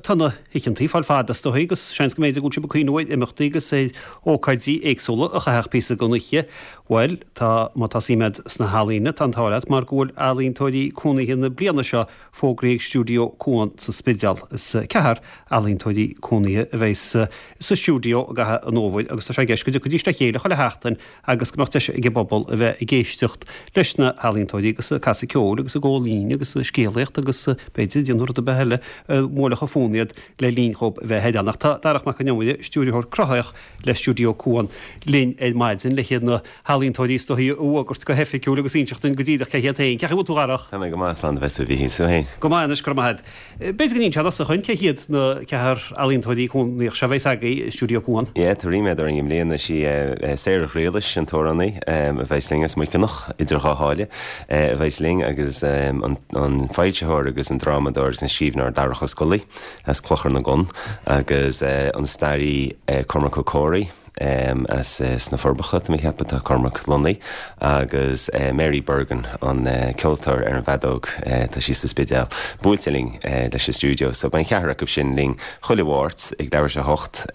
tanna hichantí fáil fádas do agus seans go méidir gúte bucíúid imachtagus é ócaidí éagsúla a chaach písa goniche, bhil tá mátá síimead sna hálína tan tálaat mar gúil alíntóirí cúnaí na bliana seo fógraíag stúdio cúan sa spideal is cehar alíntóirí cúnaí a bheits sa stúdio gathe an ómhaid agus tá sé gceis go dtí chéile chola heachtain agus go teise ige bobbal a bheith i ggéisteocht leis na alíntóirí agus a casa ceol agus a ggólín agus a scéalaocht agus beidir dionúir a beheile mólacha fóniad le línchob bheith heideannach darach me chunemuide stúrithir crothach le stúdio cúan lín é maidzin le chéad na halíntóirí stoí ógurt go hefiiciúla agus inseachtain go ddíach chéad hain ceach bú arach. Tá go más land bheitú bhí so hain. Go máinas chumad. Beidir níon telas a chuin chéad na cethar alíntóirí cúnaíoch se bhéis agaí stúdio cúan. Tá riméid ar im léana si séireach réalas an tórannaí a bheitslingas mu noch idircha háile a bheitsling agus an fáiltethir agus an drámador an síomhnar darachas scolaí as clochar na gun agus an stairí Cormac O'Corey as sna forbachad mi hepa tá Cormac Lundy agus Mary Bergen an ceoltar ar an bhedóg tá sí sa spideal búilteling leis sa stúdio, so bain cearach go sin ling chuilehhart ag leir se hocht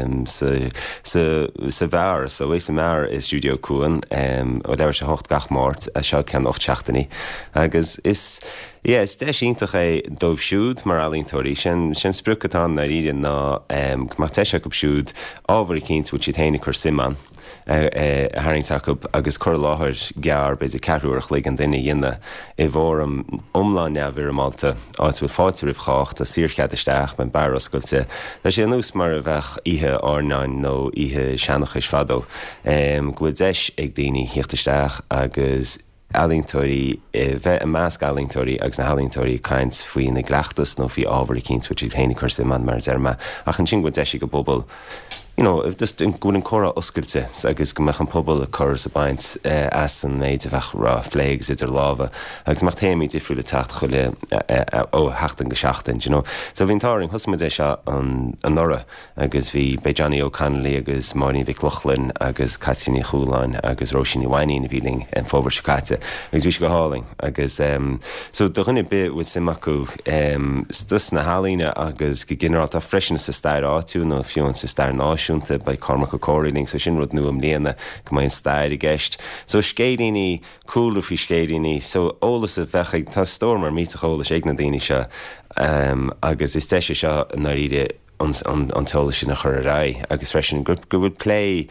sa bhar, so bhééis sa mar is stúdio cúan ó leir se hocht gach máirt a seo cean 8 seachtaí agus is is deisíntaach é dóibh siúd mar alíntóirí sin spruúchatán na ríidir ná má teise go siúd ábhar cinint bhil siad héna chur simán a haingtach agus chur láthir gear beidir ceúach le an duine dhéine i bhórm omláin neamhir Malta áit bhfuil fáilte rih chacht a síorchead isteach ben bearoscailte. Tá sé nús mar a bheith ihe ánáin nó ihe seannach is fadó. Go deis ag daoine hiochttaisteach agus alíntóirí bheith a measc alíntóirí agus na alíntóirí caint faoin na gleachtas nó faoi ábhar cinint bhil siad héna chur simán mar derma ach an sin go deisi go bobbal. Just in gúin chora oscailte agus go meach an pobl a chur sa baint as an méid a bheith rá phléigs idir lábha agus mar téimi difriúla tacht chuile ó heachtain go seachtain. So bhín táring thusma é seo an nora agus bhí Bejani O'Connelly agus Marnie Vic Luchlin agus Caitini Chúláin agus Roisin Iwaini na bhíling an fóbhar seáte agus bhí go háling agus so do chunne bit with simacu stus na hálína agus go generalta freisin sa stair áitiú nó fiúin sa stair náisiúnta by Cormac O'Corey so sin rud nu am léana go main stair i gceist. So scédaoine cúla fí scédaoine so ólas a bhechaigh tá stormar mítach ólas ag na daoine seo agus is teise seo na ríide antóla sin a chur a rá agus freisin go bhfuil play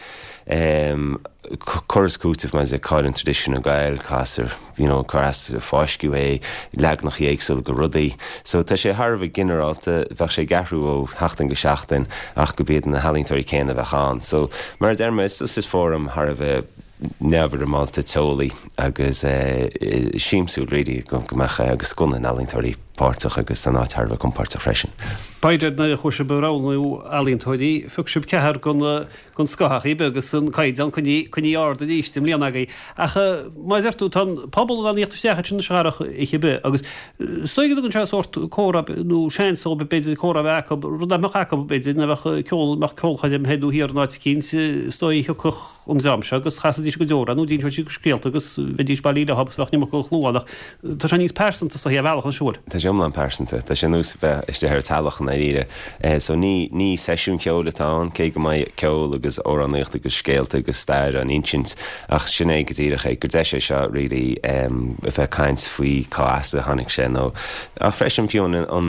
choras cútah me a cáil an tradiisiún a gail casar choras fáisciú é leagnach éagsúil go rudaí. So tá sé Harbh generalta bheith sé garú ó heachtain go seachtain ach go bíad na halíntóirí céanna bheitán. So mar derma is fóm Harbh neamhar Malta tólaí agus síimsú réí go mecha agus scona alíntóirí páirteach agus an áitharbh compárta freisin. Baidir na chuise beránú alíntóirí fug sib cethar gon scachaí agus an caiidan chuní ard a dístim líanagaí. Acha mais ertú tan pobl an íochttasteach sin searach ich be agus stoigad an se sort córa nó séansó be beidir córa bheith rudá meach aca beidir na bheith ceol meach ceolchaidem headú hir náid cín stoi chuch an zamse agus chasadís go deóra nó dín se scéalt agus bheitdís bailíle habs bheith nimach go chlúach tá sé níos persanta sa bhealach an siúr. Tá sé omlan persanta, tá sé nús bheith isteir talach na ríide. So ní seisiún ceolalatá cé go mai ceol agus óránaíocht agus scéalta agus stair an insint ach sinné go dtíireach gur de sé seo rilí bheith caint faoi cáasa tháinig sin ó a freisin fiúin an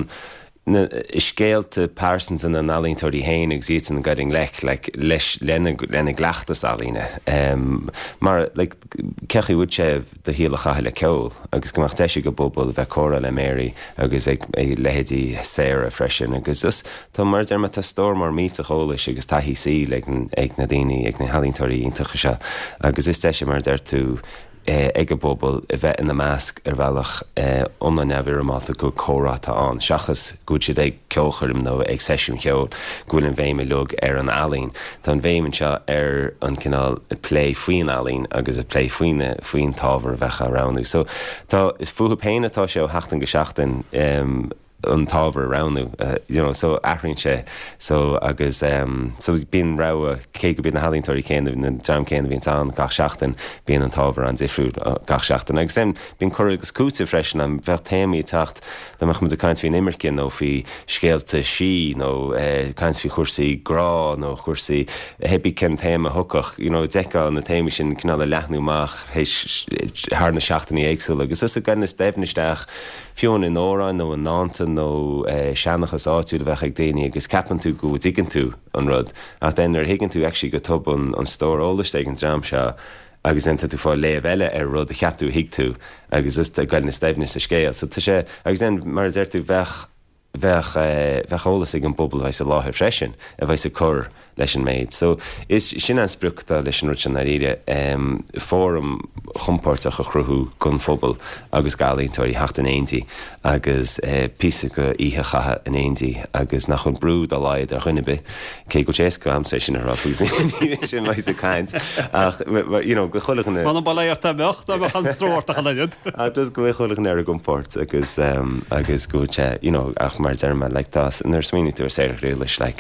scéalta persons an alíntóirí héin ag zíit an gaiding leis lena gleachtas alína. Mar cechi bhúd sé de híla chatha le ceol agus go meach teise go bobbal bheith córa le Mary agus ag lehéadí Sarah freisin agus tá mar derma tá stormar mítach ólas agus taihí sí ag na daoine ag na halíntóirí iontacha se agus is teise mar der tú ag a bobbal a bheith in na measc ar bhealach omna neamhar Malta go córáta an. Seachas gúid siad ag ceolchairm nó ag seisiún ceol gúil an bhéime lug ar an alín. Tá an bhéimean seo ar an cinál play faoin alín agus a play faoin tábhar bheitcha ránú. So tá is fuha péine atá sé ó heachtain go seachtain an tábhar ranú so ahrainn sé so agus so bíon ra cé go bíon na halíntóirí céan na dram céan bhíon an gach seachtain bíon an tábhar an difriú gach seachtain agus bíon choragus cúta freisin an bheith téimí tacht Daach mu a caiint hí immercin nó hí scéalta sí nó caiint hí chuirsaí grá nó chuirsaí hebí cin téim a thucach deá na téimi sin cinál leathnúach thna seachtaí éagsú agus is a gannas defnisteach fiún in órán nó an náanta nó seannachas áú bheith ag daine agus capan tú go dgan tú an rud a den higann tú eí go tub an stór ólaiste an dram se agus inta tú fáil léamh eile rud a cheapú hiic tú agus is gailna staimhne sa scéal. So tá sé agus mar d tú bheitholalas ag an bobbal bheith sa láthir freisin a bheith sa chur leis an méid. So is sin an spruachta leis an rutin na riide fórum chumpáirteach a chruthú gon fphobal agus gálaíontóirí hecht an éintí agus písa go ihe chathe an éintí agus nach chun brúd a laid ar chuine be cé go tééis go am sé sin ará fús sin mai a caiint ach go chuilechan Bhana bailíart a becht a bheith an stróirta leiad. Dus go chuilechan ar a gomport agus go ach mar derma le das an swinine tú sé ré leis le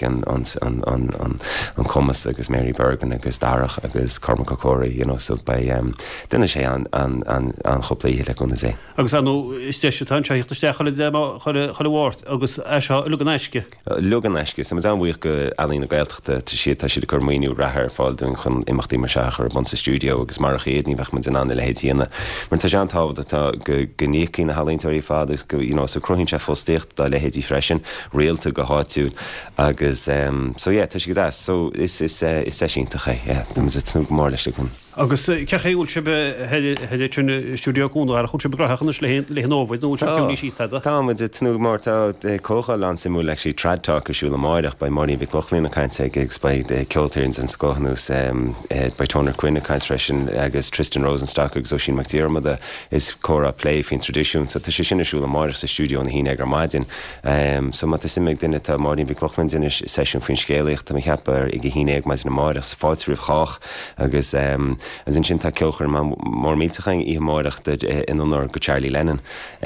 an Comas agus Mary Bergen agus Darach agus Cormac O'Corey so bei dunne sé an choplaí le gona sé. Agus anú isté tan seachtaiste chohhart agus lugan eisce. Lugan eisce sam an bhuiich go alína gailteachta si de chumíú rathir fáilún chun imachtaí mar seach ar bon sa stúdio agus mar chéad ní bheith man den an le hétíana. Mar tá an tábhad atá go gníí na halíntóirí fád gus go sa crohinn se fóstíocht dá le hétí freisin réalta go háitiún agus so tá si go so is síntacha mas tú mór leis chun. Agus cechéúil se heidirna stúdióúna a chute begrachas le nóid nó ní sísta. Tá tú mórtá cócha lá simú le sí tradtá asúla máireach bei marí bhí clochlína caiint gus bei ceoltíirns an scóhanús bei Tonar Quinn caiint freisin agus Tristan Rosenstock agus ó sin McDiarmada is córa play fin tradiisiún, so tá sé sin asúla máireach sa stúdió na híine ag maidin. So má simig duine tá marí bhí clochlín duine sesiún fin scéalaocht tá cheapar ag híine ag mais na máireach sa fáiltríomh chách agus as in sin tá ceolchar mór mítechain í máireach in honor go Charlie Lennon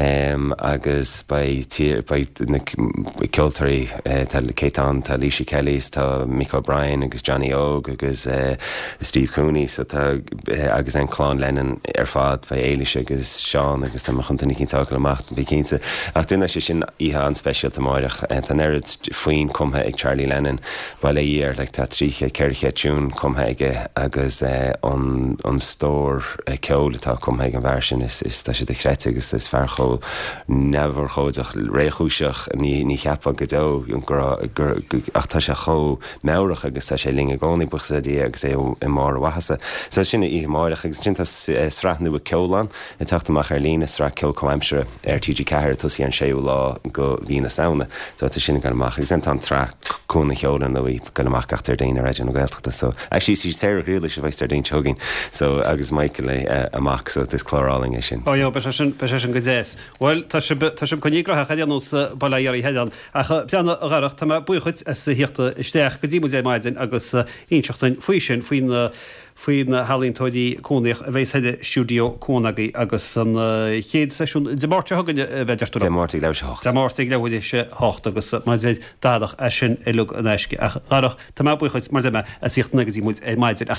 agus bei ceoltarí Céitán tá Líshi Kellys tá Mick O'Brien agus Johnny Og agus Steve Cooney so tá agus an chlán Lennon ar fad bei Eilish agus Sean agus tá chuntaí cinnta amach bhí cinnta ach duine sé sin ihe an speisial tá máireach tá nerid faoin cumthe ag Charlie Lennon ba le dhéar le tá tríché ceirché tún cumthe aige agus an stór ceol atá cumthe an bhar sin is tá sé de chréite agus is fearchóil nebhar chóideach réchúiseach ní cheappa go dó ach tá sé cho meirech agus tá sé linge gcónaí buchsa dí agus é i mar wahasa. So sinna í máireach agus sin srathnú a ceolán i taachtamach ar lína sra ceol comimsere ar TG Cahir tosí an séú lá go bhína saona. So tá sinna ganach agus an tra cúna cheolan nó bhí ganach achtar daine réidir nó gailteachta. So actually sí sé riúla se bheith ar daon tugin. So agus Michael amach so is chláráling é sin. Ó be sin go dés. Well tá chunígracha chaideanús bailíarí heidan a peanna a garach tá buchuid is hiíochtta isteach go dtí mé maidin agus inseachtain faoi sin faoin halíntóidí cónaíoch a bhééis heidir stúdio cónagaí agus an chéad seisiún de máte thugann bheitidirú. De máirtaigh le seach. De máirtaigh lehuiide sé hácht agus maidid dadach sin i lug an eisce a garach tá buchuid mar a síochtna agus í maidir